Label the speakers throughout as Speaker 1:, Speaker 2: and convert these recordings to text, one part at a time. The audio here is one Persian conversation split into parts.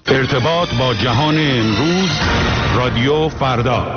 Speaker 1: ارتباط با جهان امروز، رادیو فردا.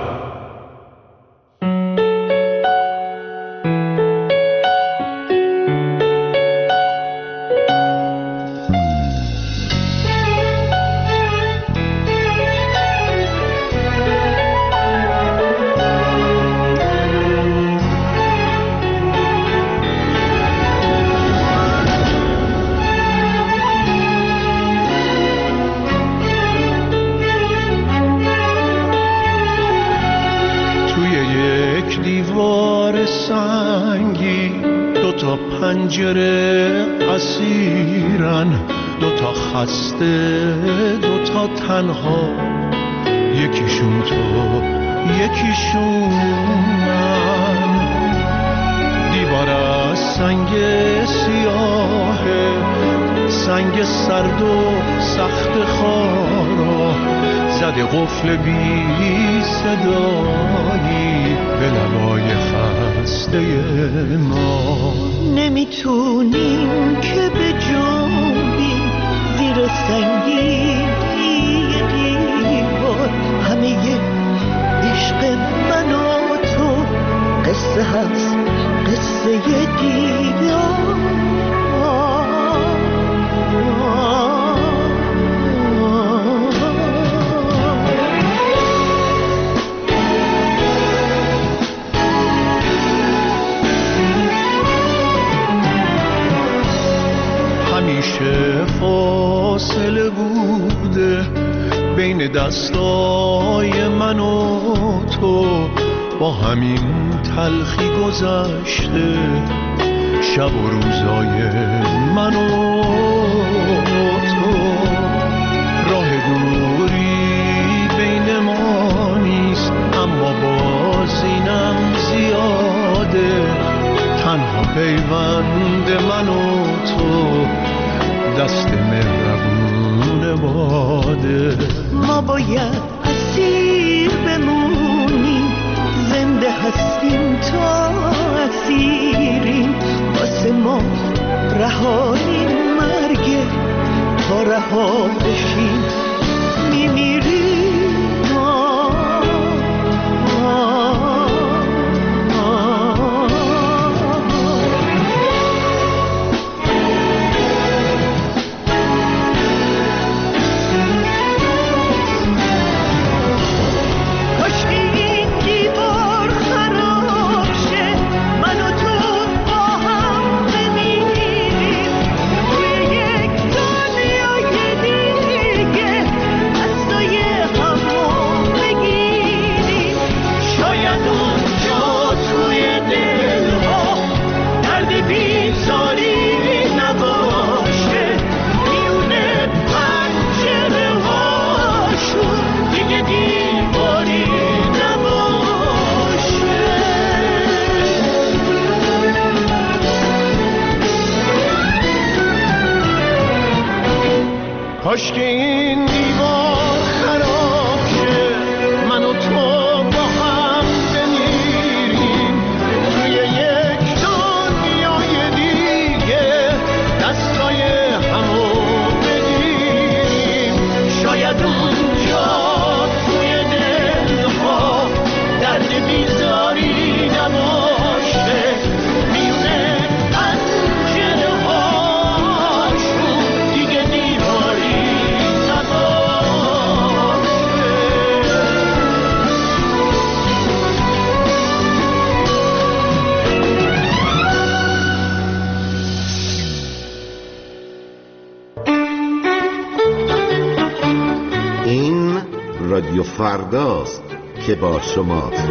Speaker 2: پنجره اسیرن، دوتا خسته دوتا تنها، یکیشون تو یکیشون من. دیوار از سنگ سیاهه، سنگ سرد و سخت خارا، زده قفل بی صدایی به لبای خسته ما.
Speaker 3: نمیتونیم که به جنبیم زیر سنگینی دیوار، همه عشق من و تو قصه هست، قصه دیدار.
Speaker 2: همیشه فاصله بوده بین دستای من و تو، با همین تلخی گذشته شب و روزای من و تو. راه دوری بین ما نیست، اما باز اینم زیاده، تنها پیوند من و تو دست مهربون باده.
Speaker 3: ما باید اسیر بمونیم، زنده هستیم تا اسیریم، واسه ما رهایی مرگه، تا رها بشیم میمیریم.
Speaker 2: کاش که این دیوار خراب شه، من و تو با هم بمیریم توی یک دنیای دیگه، دستای همو بگیریم. شاید اونجا توی دلها درد بیزاری نباشه، میونه پنجره هاشون دیگه دیواری
Speaker 4: این رادیو فرداست که با شماست.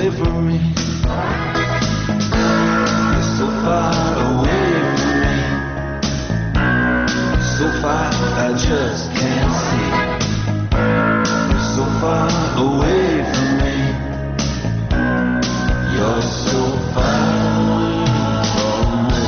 Speaker 5: away from me. You're so far away from me. So far I just can't see. You're so far away from me. You're so far away from me.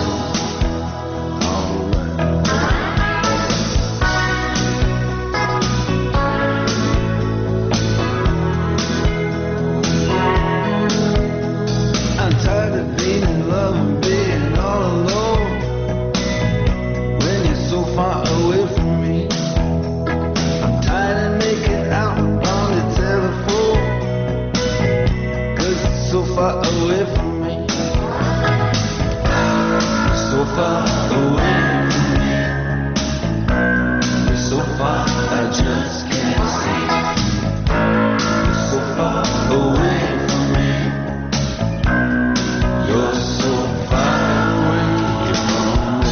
Speaker 5: I'm tired of being in love and being all alone when you're so far away from me. I'm tired of making out on the telephone 'cause it's so far away from me. You're so far away from me. You're so far I just can't see. You're so far away from me. You're so far away from me.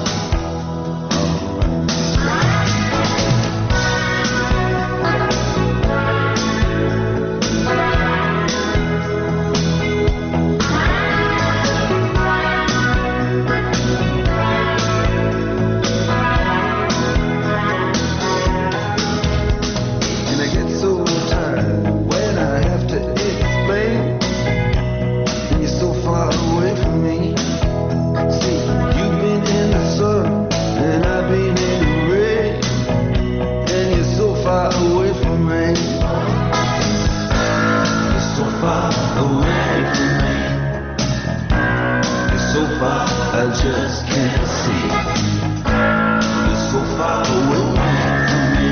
Speaker 5: And I get so tired when I have to explain. And you're so far away from me. See, you've been in the sun and I've been in the rain. And you're so far away from me. You're so far away from me. You're so far I just can't see. You're so far away from me.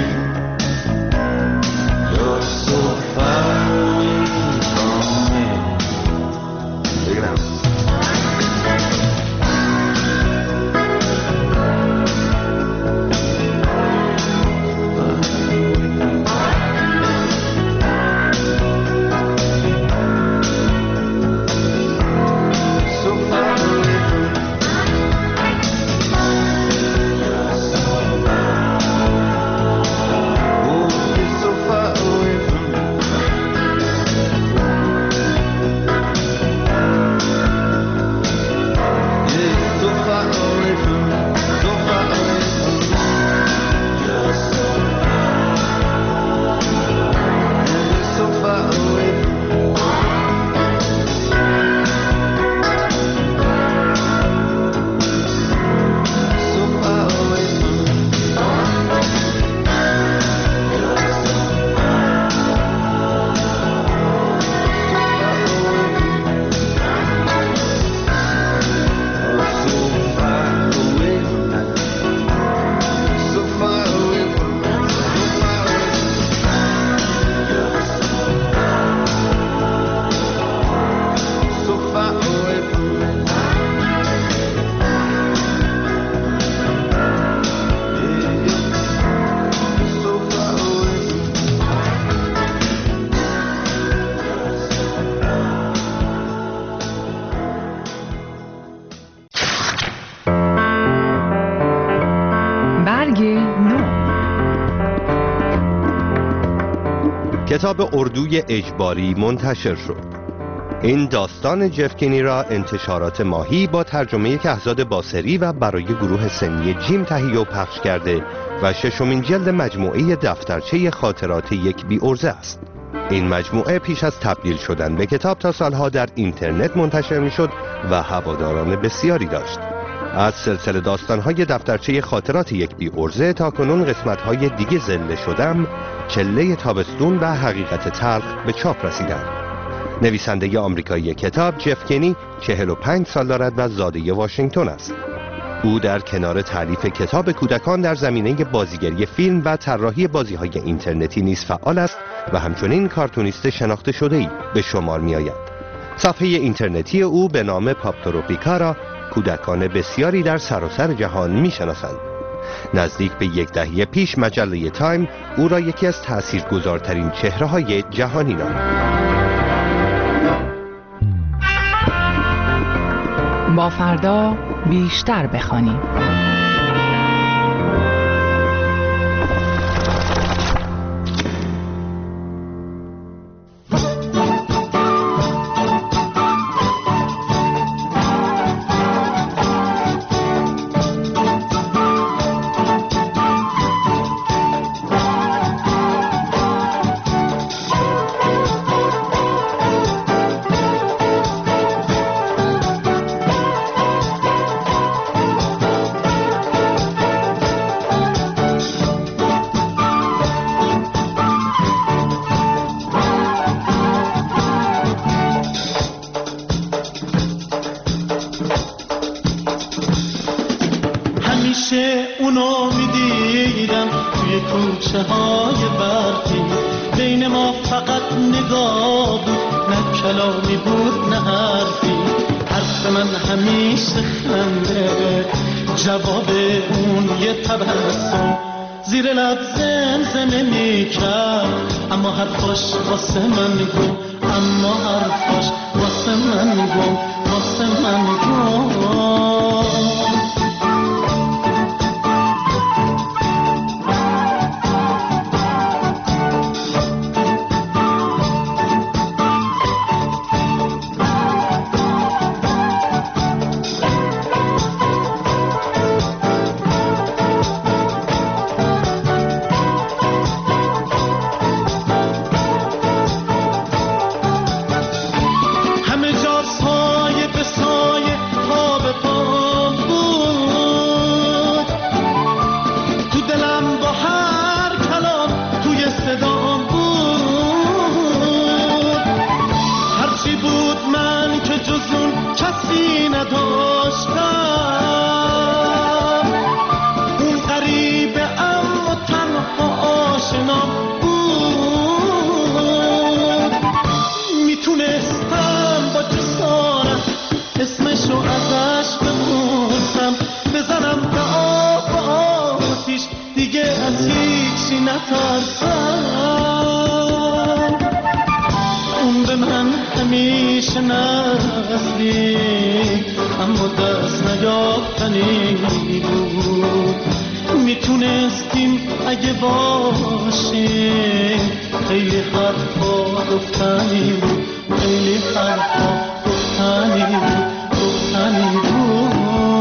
Speaker 5: You're so far away from me. Take it out. So far away from me. You're so far. Oh, you're so far away from me. Yeah, you're so far away from me. So far away from me. You're so far. Yeah, you're so far away from me. So far away from me. You're so far away from me. So far away from me. So far away from me.
Speaker 6: برگ نو.
Speaker 7: کتاب اردوی اجباری منتشر شد. این داستان جف کنی را انتشارات ماهی با ترجمه کهزاد باسری و برای گروه سنی جیم تهیه و پخش کرده و ششمین جلد مجموعه دفترچه خاطرات یک بی‌عرضه است. این مجموعه پیش از تبدیل شدن به کتاب تا سالها در اینترنت منتشر می‌شد و هواداران بسیاری داشت. از سلسله داستان‌های دفترچه خاطرات یک بی‌عرضه تا کنون قسمت‌های دیگه زنده شدم، چله تابستون و حقیقت تلخ به چاپ رسیدند. نویسنده آمریکایی کتاب جف کنی 45 سال دارد و زاده واشنگتن است. او در کنار تالیف کتاب کودکان در زمینه بازیگری فیلم و طراحی بازی‌های اینترنتی نیز فعال است و همچنین کارتونیست شناخته شده‌ای به شمار می‌آید. صفحه اینترنتی او به نام پاپتروپیکا را کودکان بسیاری در سراسر جهان می‌شناسند. نزدیک به یک دهه پیش مجله تایم او را یکی از تأثیرگذارترین چهره‌های جهانی نامید.
Speaker 6: با فردا بیشتر بخوانیم.
Speaker 2: دویدم توی کوچه های برفی، بین ما فقط نگاه بود، نه کلامی بود نه حرفی. حرف من همیشه خنده، جواب اون یه تبسم، زیر لب زمزمه میکرد، اما حرفاش واسه من گم، اما حرفاش واسه من گم، واسه من گم. اون به من همیشه نزدیک، اما دست نیافتنی بود. میتونستیم اگه باشیم، خیلی حرفا گفتنی بود، خیلی حرفا گفتنی بود، گفتنی بود.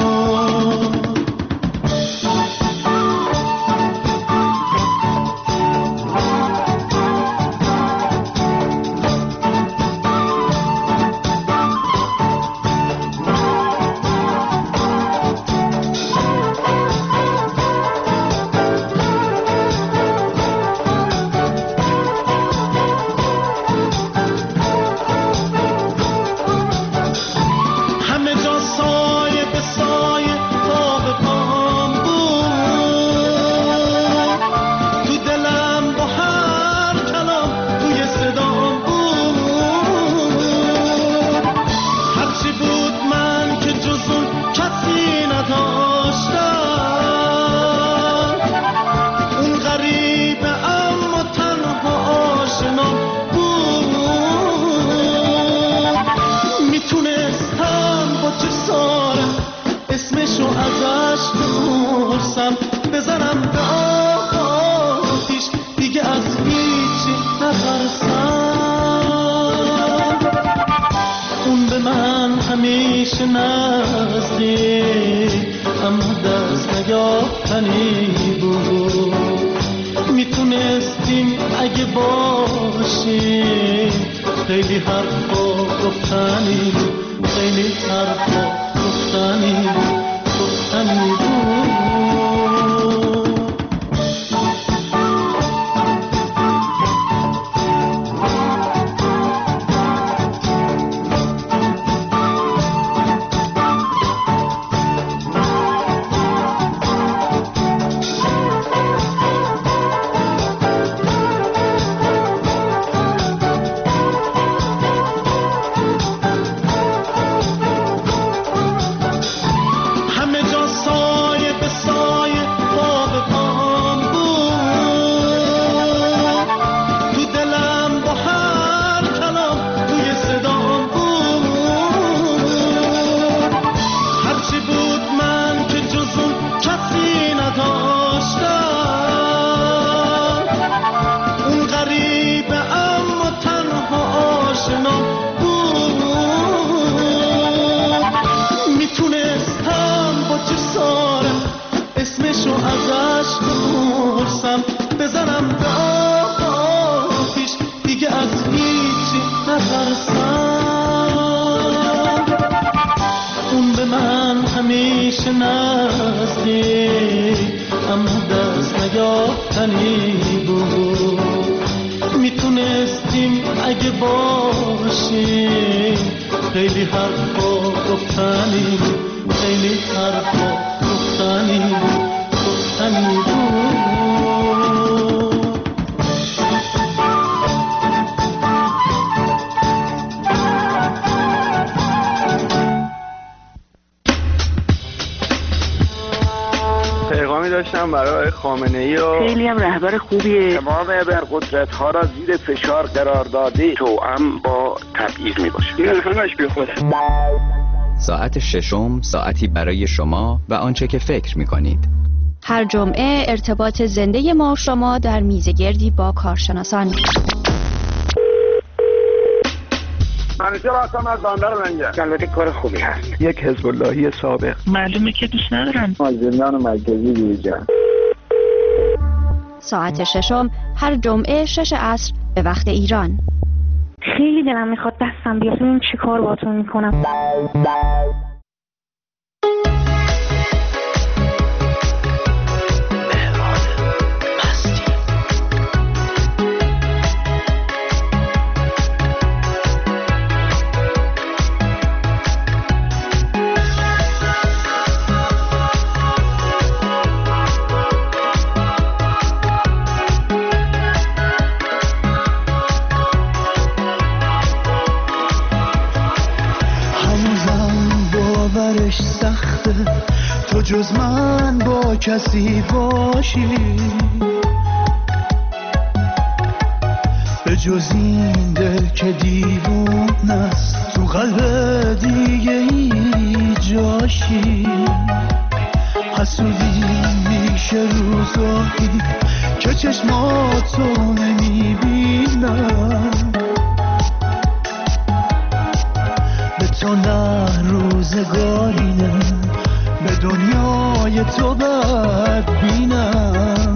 Speaker 2: همیشه نزدیک، اما دست نیافتنی بود. میتونستیم اگه باشیم، خیلی حرفا گفتنی بود، خیلی حرفا گفتنی بود، گفتنی بود. همیشه نزدیک، اما دست نیافتنی بود. میتونستیم اگه باشیم، خیلی حرفا گفتنی بود، خیلی حرفا گفتنی بود. روشنی بود.
Speaker 8: پیغامی داشتم برای خامنه‌ای و
Speaker 9: خیلی هم رهبر خوبیه.
Speaker 8: تمام ابرقدرت‌ها را زیر فشار قرار داده، توأم با تبعیض میباشه. این همش بیخوده.
Speaker 10: ساعت ششم ساعتی برای شما و آنچه که فکر می‌کنید.
Speaker 11: هر جمعه ارتباط زنده ما و شما در میزگردی با کارشناسان.
Speaker 8: منیجر هستم از بندر منجر. البته کار خوبی هست. یک حزب اللهی سابق.
Speaker 9: معلومه که دوست ندارن.
Speaker 8: زندان مرکزی دیجا.
Speaker 11: ساعت ششم هر جمعه 6 عصر به وقت ایران.
Speaker 9: خیلی دلم میخواد دستم بیاد ببینم چی کار باهاتون میکنم.
Speaker 2: سخته تو جز من با کسی باشی، به جز این دل که دیوون است تو قلب دیگه ای جاشی. حسودی میشه روزایی که چشماتو نمیبینم، به تو نه روزگاری نه به دنیای تو بدبینم.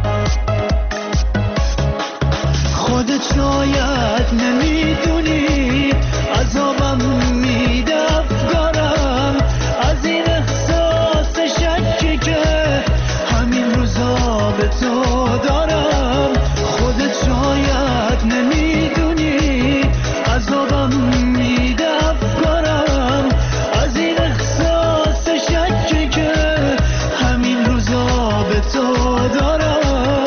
Speaker 2: خودت شاید نمیدونی عذابم میده افکارم از این احساس شکی که همین روزا به تو دارم. خودت شاید نمیدونی عذابم میده افکارم از این احساس شکی که همین روزا به تو دارم.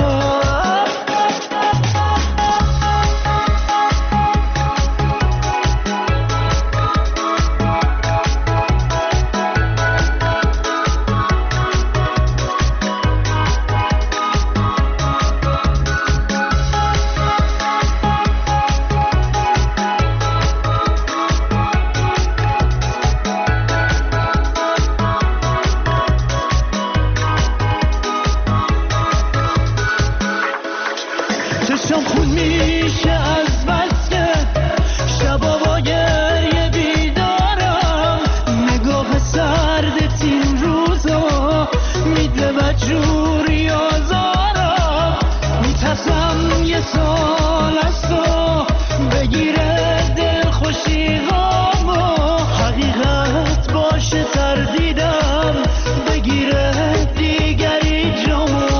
Speaker 2: چشم خون میشه از بس که شبا با گریه بیدارم. نگاه سردت این روزا میده بدجوری آزارم. میترسم یه سال از تو بگیره دل خوشی غامو، حقیقت باشه تردیدم بگیره دیگری جامو.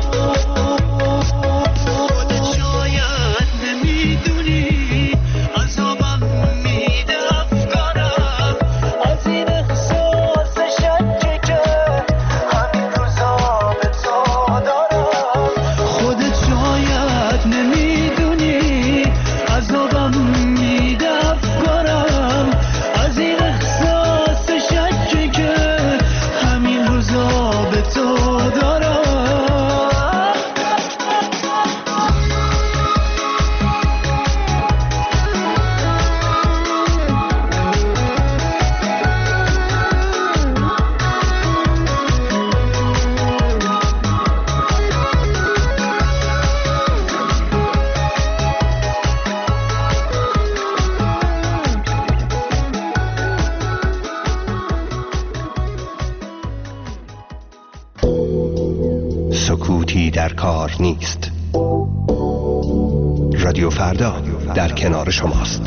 Speaker 7: سکوتی در کار نیست. رادیو فردا در کنار شماست.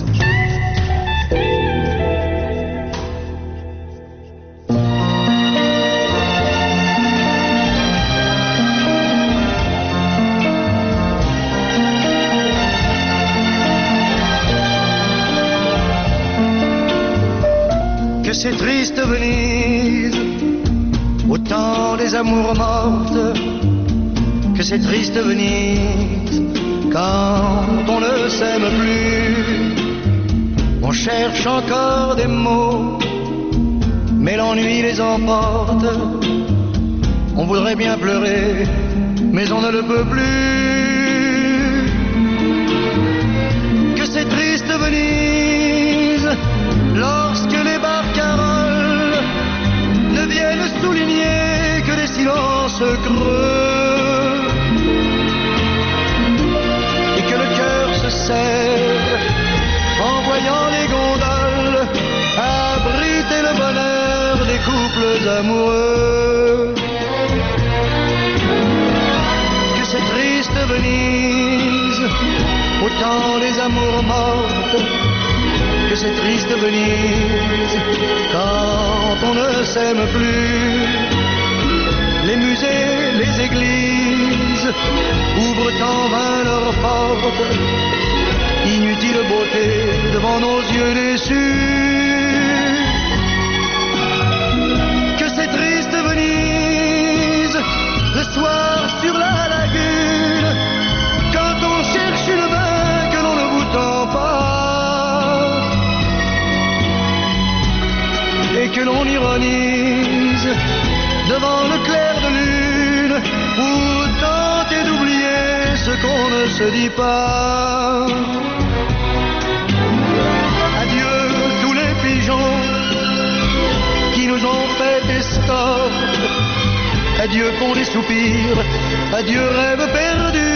Speaker 5: Que c'est triste de venir autant les des amours mortes que c'est triste Venise. Quand on ne s'aime plus, on cherche encore des mots, mais l'ennui les emporte. On voudrait bien pleurer, mais on ne le peut plus. Que c'est triste Venise, lorsque les barcaroles ne viennent souligner que des silences creux, et que le cœur se serre en voyant les gondoles abriter le bonheur des couples amoureux. Que c'est triste Venise, au temps des amours mortes, que c'est triste Venise, quand on ne s'aime plus. Les musées, les églises ouvrent en vain leurs portes, inutile beauté devant nos yeux déçus. Que c'est triste Venise, le soir sur la lagune, quand on cherche une main que l'on ne vous tend pas, et que l'on ironise devant le clair de lune pour tenter d'oublier ce qu'on ne se dit pas. Adieu tous les pigeons qui nous ont fait escorte, adieu pour les soupirs, adieu rêve perdu.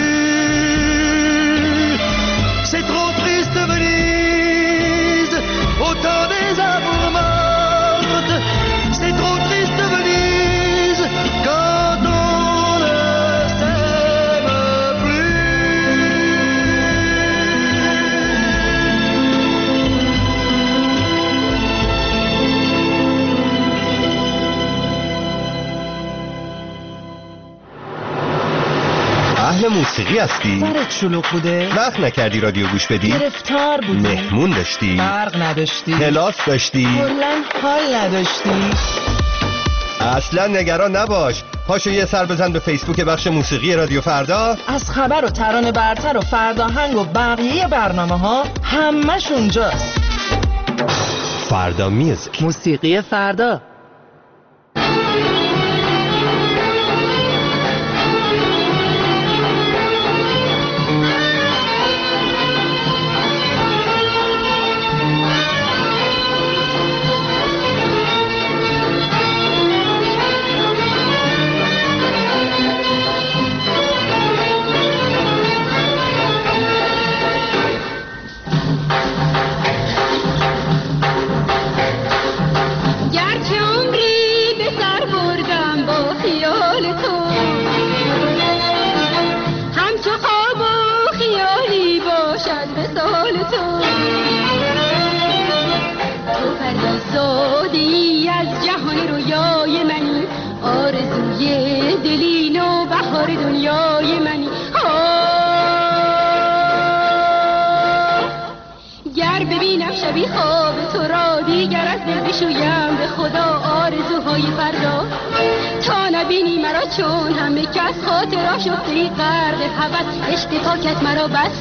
Speaker 5: C'est trop triste Venise, au temps des amours mortes. C'est trop triste Venise, quand on ne s'aime plus.
Speaker 7: اهل موسیقی هستی؟
Speaker 12: برات شلوغ بوده؟
Speaker 7: وقت نکردی رادیو گوش بدی؟
Speaker 12: گرفتار بودی؟
Speaker 7: مهمون داشتی؟
Speaker 12: برق نداشتی؟
Speaker 7: کلاس داشتی؟
Speaker 12: کلاً حال نداشتی؟
Speaker 7: اصلا نگران نباش، پاشو یه سر بزن به فیسبوک بخش موسیقی رادیو فردا.
Speaker 12: از خبر و ترانه برتر و فرداهنگ و بقیه برنامه ها همش اونجاست.
Speaker 7: فردا میوزیک،
Speaker 12: موسیقی فردا.
Speaker 13: چون همه کس خاطرها شفته غرق هوس عشق پاکت مرا بس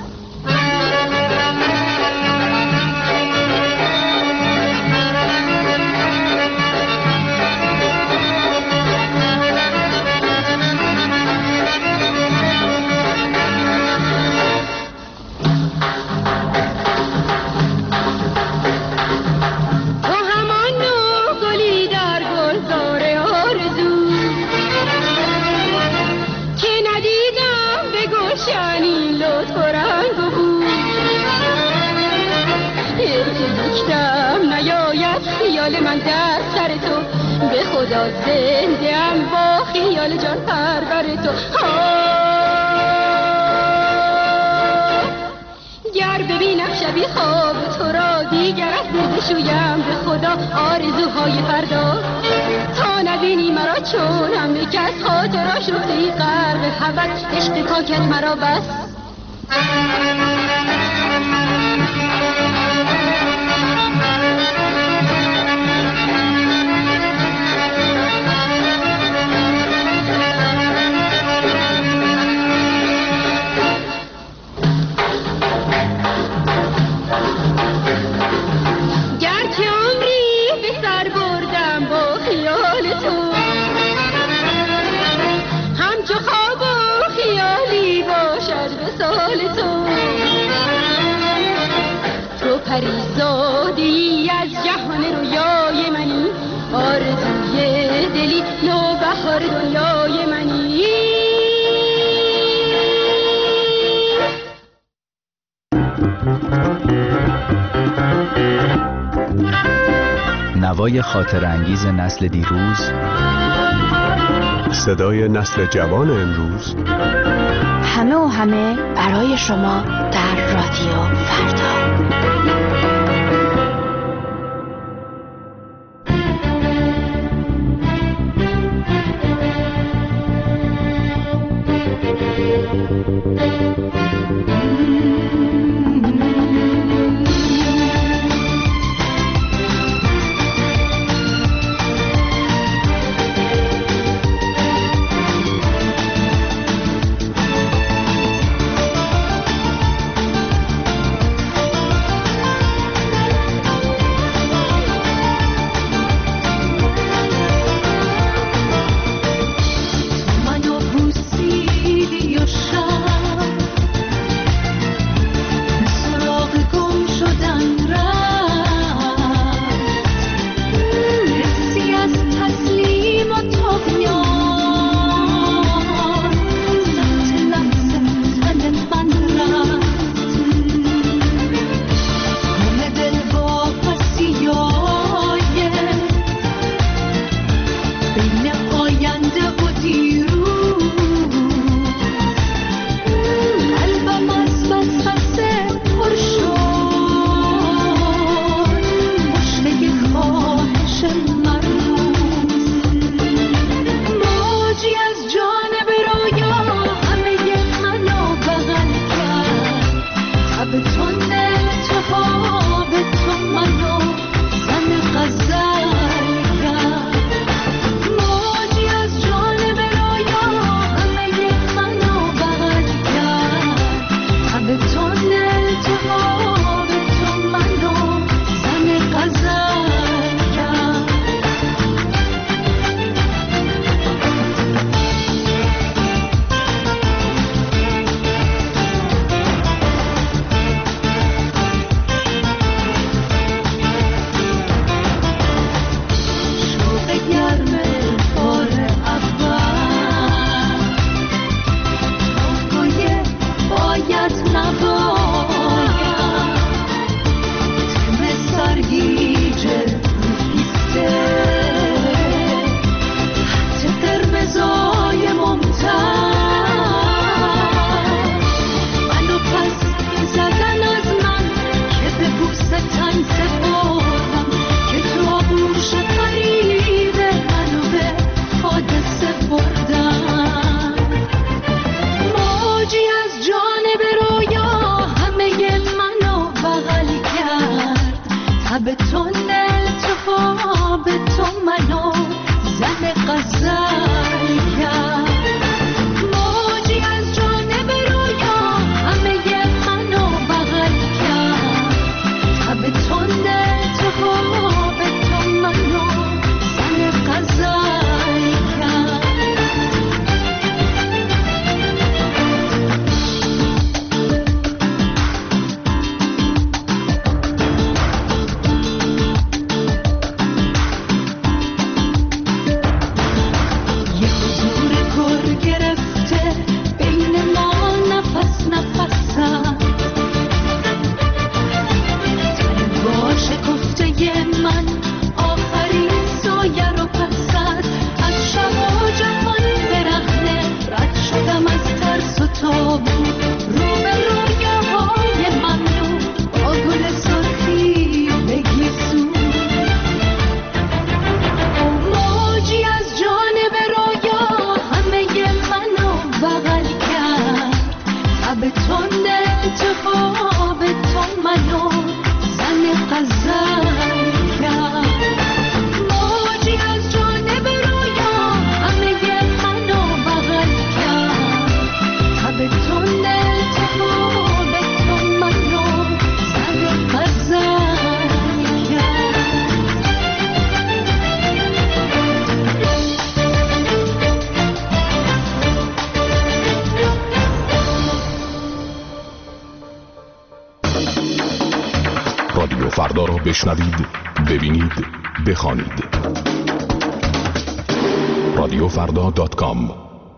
Speaker 13: من در سر تو به خدا زنده ام با خیال جان پرور تو گر ببینم شبی خواب تو را دیگر از دل بشویم به خدا آرزوهای فردا تا نبینی مرا چون همه کس خاطرها شفته غرق هوس عشق پاکت مرا بس منی، نوبهار دنیای منی.
Speaker 14: نوای خاطر انگیز نسل دیروز،
Speaker 15: صدای نسل جوان امروز،
Speaker 11: همه و همه برای شما در رادیو فردا.
Speaker 16: رادیو فردا را بشنوید، ببینید، بخوانید.
Speaker 1: رادیوفردا.com.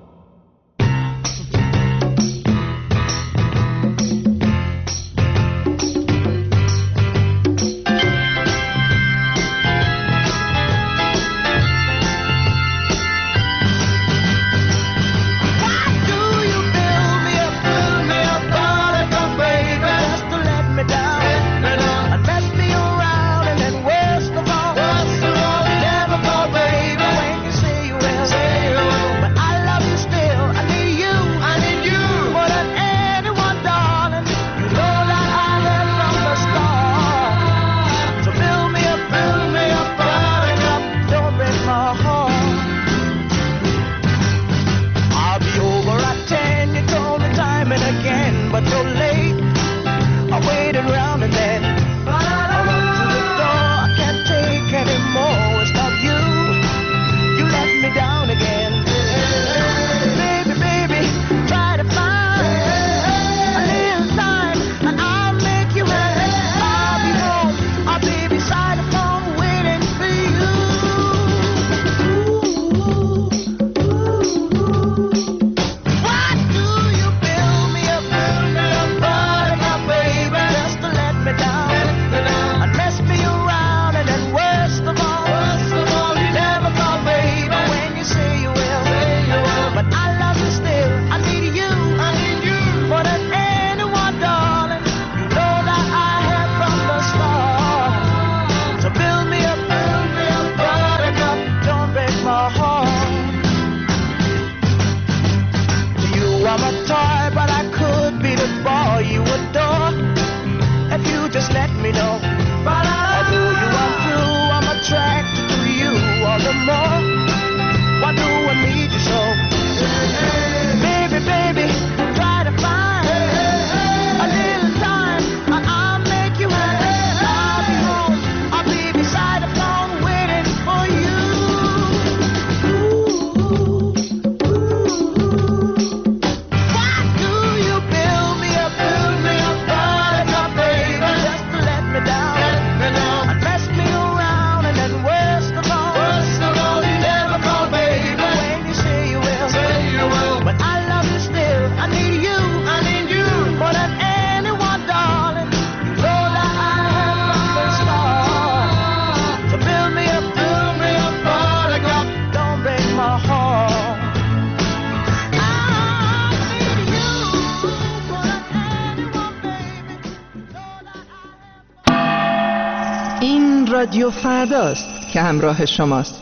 Speaker 6: رادیو فرداست که همراه شماست.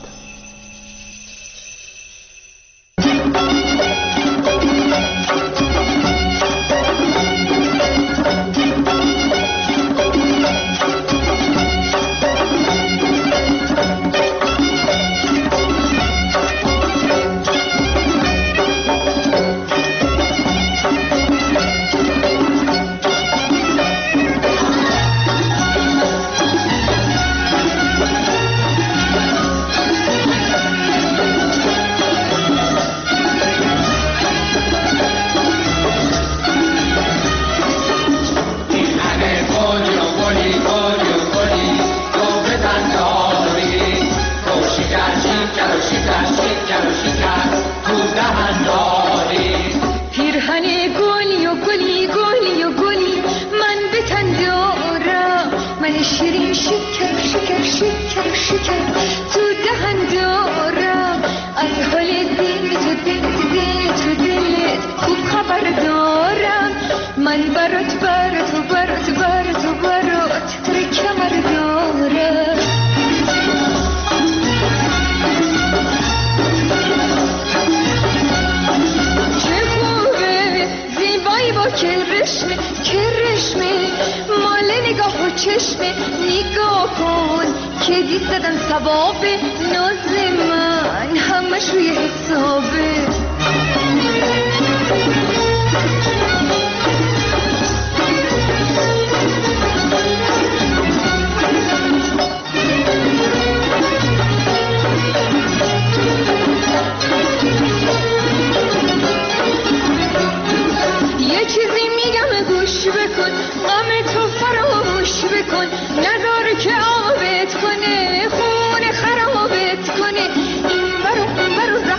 Speaker 13: که آبت کنه خون خرابت کنه این برو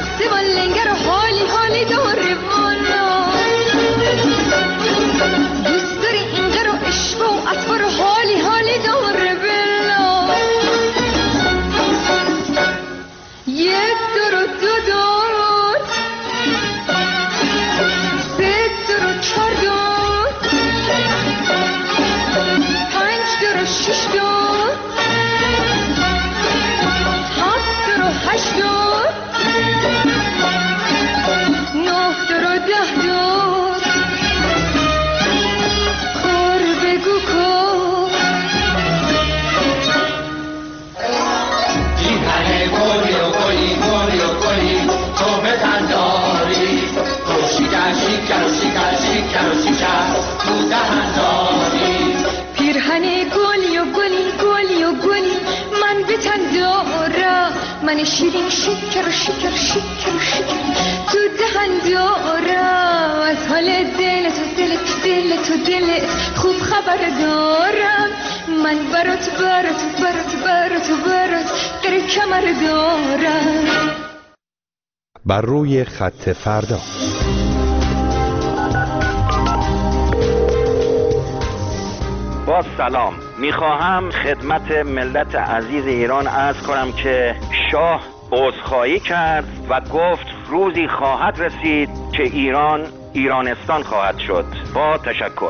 Speaker 13: نگهدار خور بگو کن
Speaker 16: این همه گلی و گلی تو به دنداری تو شکر تو دهنداری
Speaker 13: پیرهن گلی و گلی من به تن دارم من شیرین شکر تو دهن دارم از حال دلت خوب خبر دارم من برات در کمر دارم.
Speaker 7: بر روی خط فردا.
Speaker 8: با سلام، میخواهم خدمت ملت عزیز ایران عرض کنم که شاه عذرخواهی کرد و گفت روزی خواهد رسید که ایرانستان خواهد شد. با تشکر.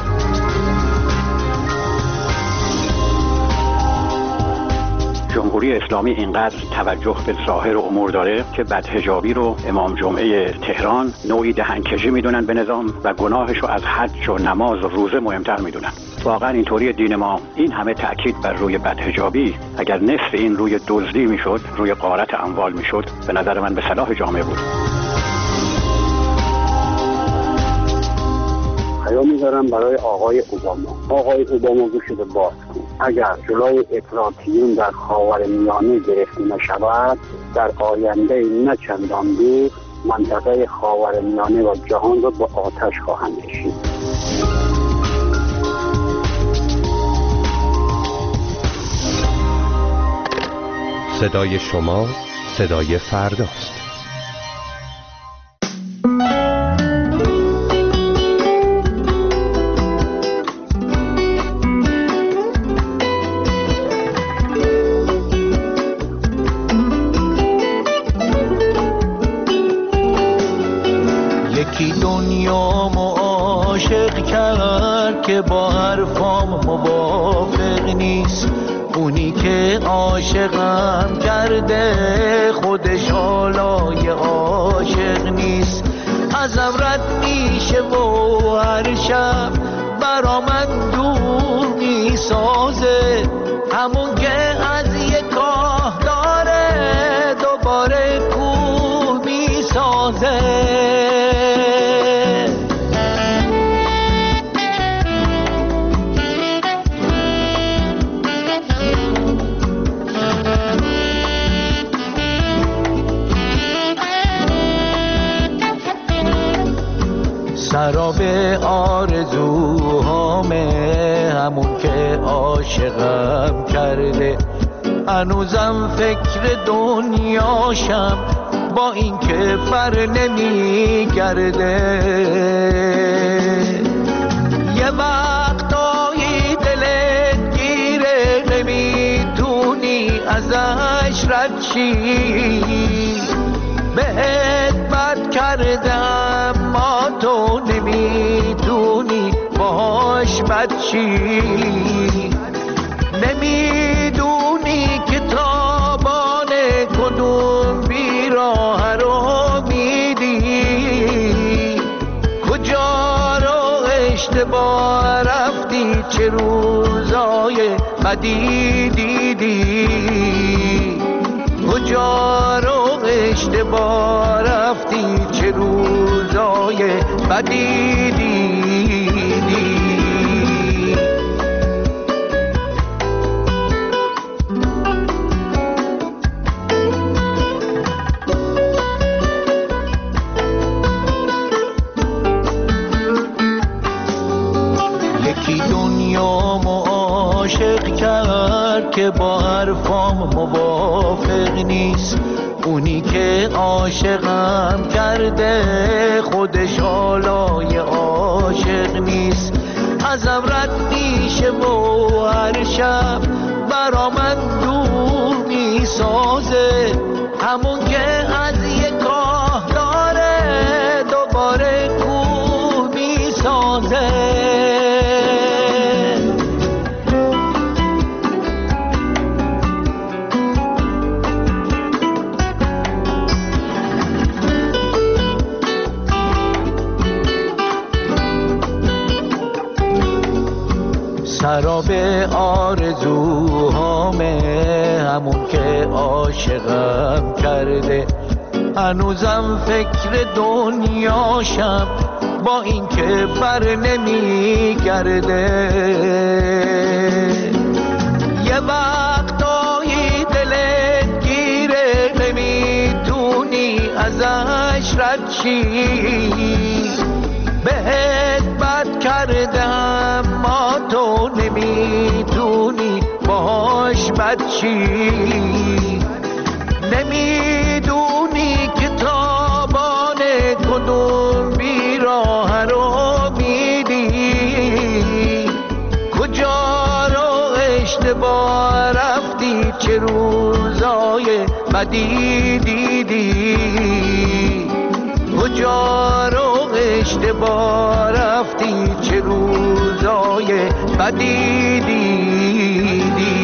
Speaker 17: جمهوری اسلامی اینقدر توجه به ظاهر امور داره که بدحجابی رو امام جمعه تهران نوعی دهنکجی میدونن به نظام و گناهش رو از حج و نماز و روزه مهمتر میدونن. واقعا اینطوری دین ما این همه تأکید بر روی بدحجابی اگر نصف این روی دزدی میشد، روی غارت اموال میشد، به نظر من به صلاح جامعه بود.
Speaker 18: پیام میذارم برای آقای اوباما گوشت باز کن. اگر جلوی افراطیون در خاورمیانه گرفته نشود، در آینده نه چندان دور منطقه خاورمیانه و جهان را با آتش خواهند کشید.
Speaker 7: صدای شما صدای فرداست.
Speaker 2: یکی دنیا عاشق کرد که با حرفام موافق نیست، اونی که عاشقم کرده خودش حالای عاشق نیست. ازم رد میشه و هر شب برا من دور میسازه، همون که از یک کاه داره دوباره کوه میسازه. سراب آرزوهامه همون که عاشقم کرده، هنوزم فکر دنیاشم با این که بر نمیگرده. یه وقتایی دلت گیره نمیتونی ازش رد شی، بهت بد کردم ما تو نمیتونی باهاش بد شی. نمیدونی که تابان کدوم بیراه رو میدی، کجا رو اشتباه رفتی، چه روزای بدی دیدی، کجا رو اشتباه رفتی، چه روزای بدی دیدی. یکی دنیا عاشق کرد که با حرفام موافق نیست، اونی که عاشقم کرده خودش حالای عاشق نیست. ازم رد میشه و هر شب برا من دور میسازه، همون که از یک کاه داره دوباره کوه میسازه.
Speaker 19: خراب آرزوهامه، همون که عاشقم کرده. هنوزم فکر دنیاشم با این که بر نمی گرده. یه وقتایی دلت گیره، نمیتونی ازش رد شی. بهت بد کرده اما تو نمیتونی باهاش بد شی. نمیدونی که تابان کدوم بیراه رو میدی، کجا رو اشتباه رفتی، چه روزای بدی دیدی. کجا رو اشتباه رفتی، چه روزای بدی دیدی.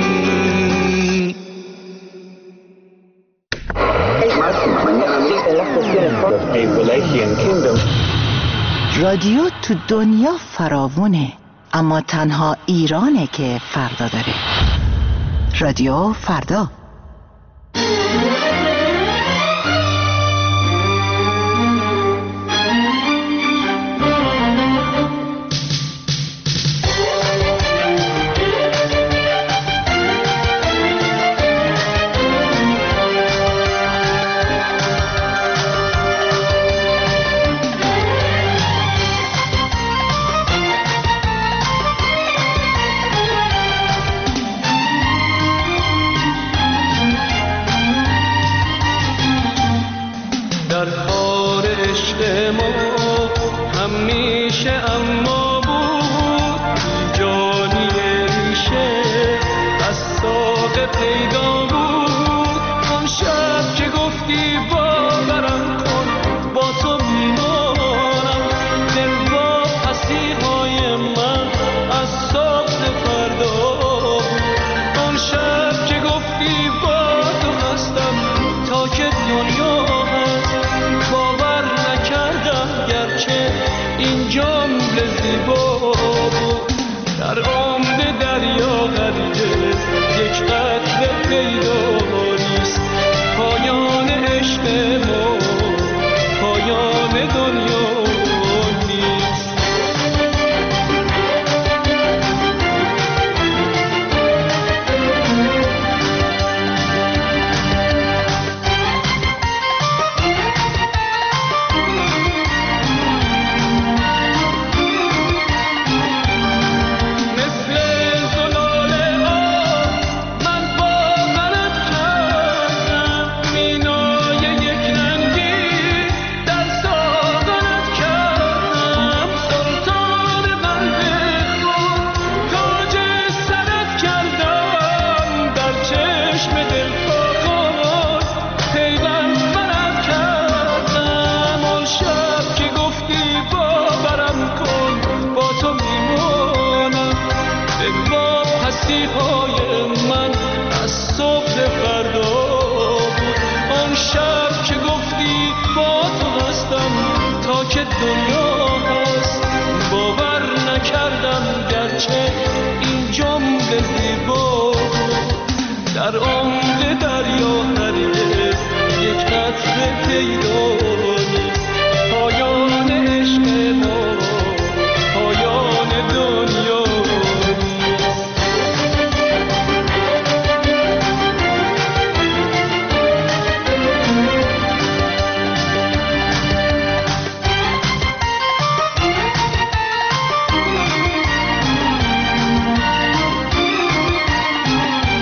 Speaker 3: رادیو تو دنیا فراوونه، اما تنها ایرانه که فردا داره. رادیو فردا.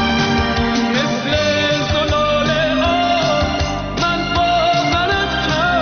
Speaker 20: مثل زلال من باورت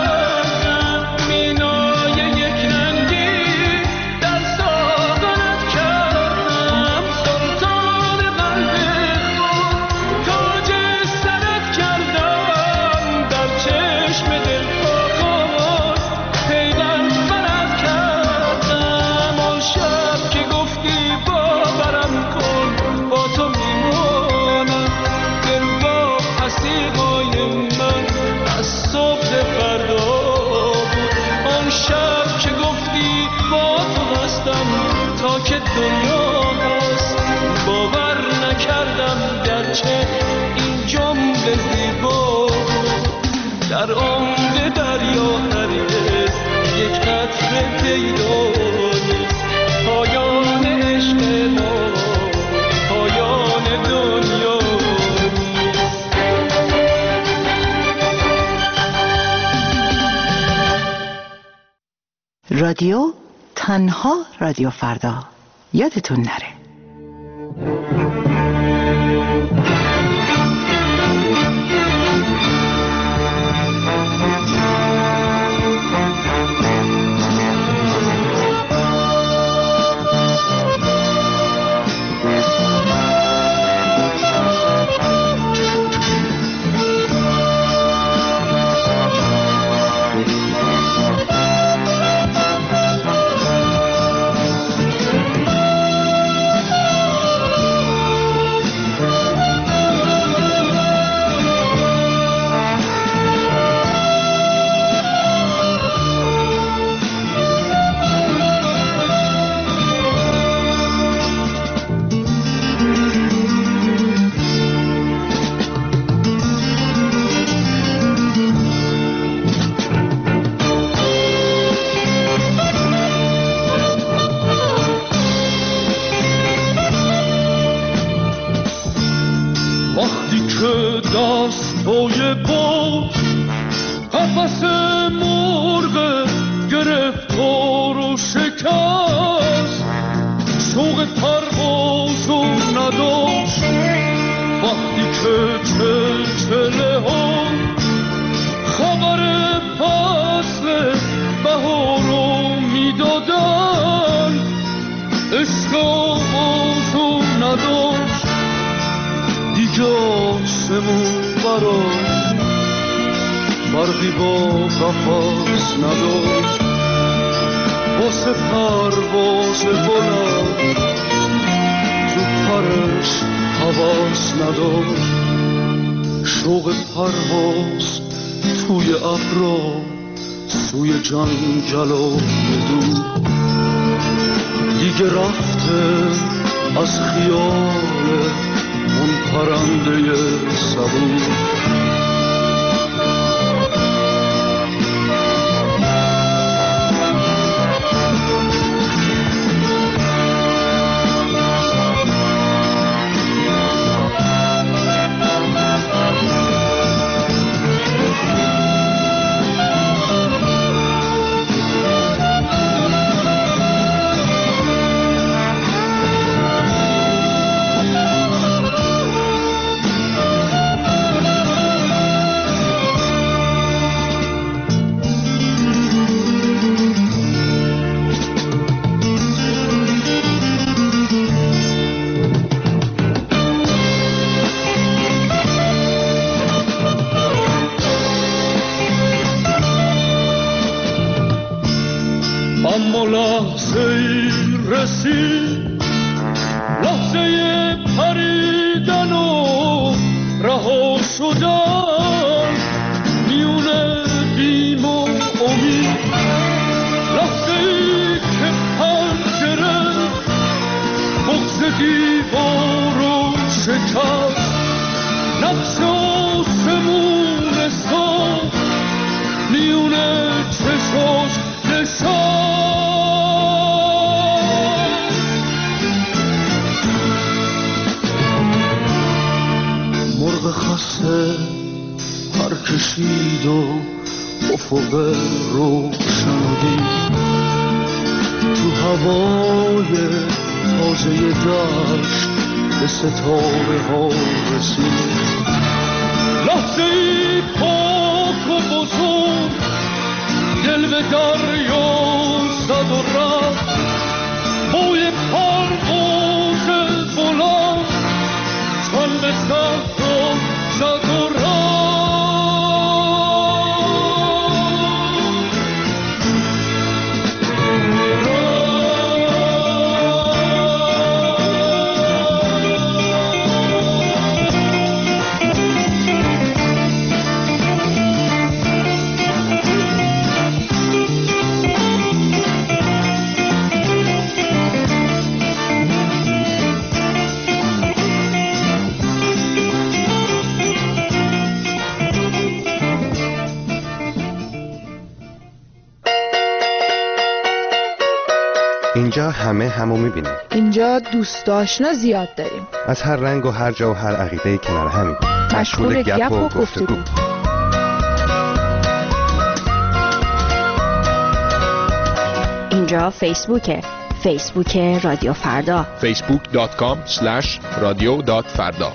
Speaker 16: عطر پیدایی پایان عشق ما پایان دنیا
Speaker 3: رادیو تنها رادیو فردا یادتون نره.
Speaker 2: دستای باز قفس مرغ گرفتار و شکست شوق پرواز و نداشت وقتی که چلچله ها خبر فصل بهار رو میدادن عشق آغاز و نداشت دیگه آسمون برا فرقی با قفس نداشت واسه پرواز بلند تو پرش حواس نداشت شوق پرواز توی ابرا سوی جنگل و دور دیگه رفته از خیال اون پرنده صبور اما لحظه رسید لحظه پریدن و رها شدن میون بیم و امید لحظه ای که پنجره بغض دیوار رو شکست نقش آسمون ساخت میون چشاش نشست مرغ خسته پر کشید و افق روشن و دید تو هوای تازه دشت به ستاره ها رسید لحظه ای پاک و بزرگ دل به دریا زد و رفت بوی پرواز بلند تن به صحرا زد و رفت
Speaker 7: اینجا همه همو میبینیم.
Speaker 6: اینجا دوست آشنا زیاد داریم.
Speaker 7: از هر رنگ و هر جا و هر عقیده کنار همین.
Speaker 6: مشغول گپ و گفتگو.
Speaker 11: اینجا فیسبوک رادیو فردا.
Speaker 15: facebook.com/radio.farda.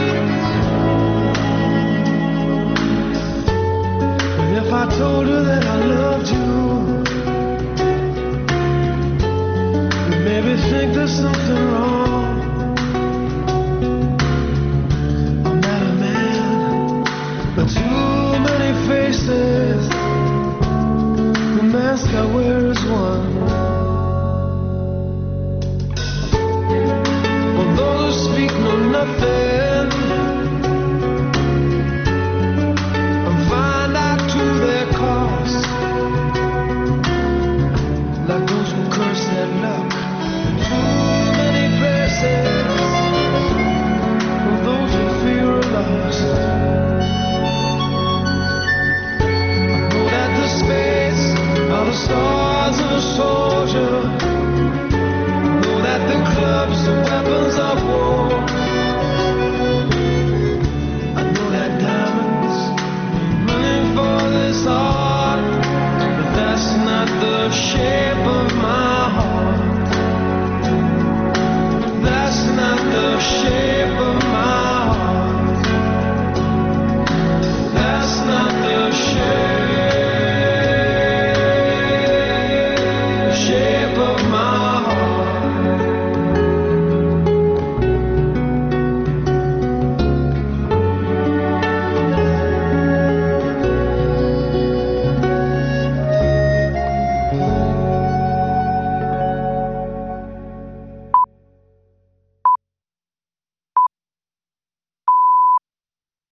Speaker 2: I told her that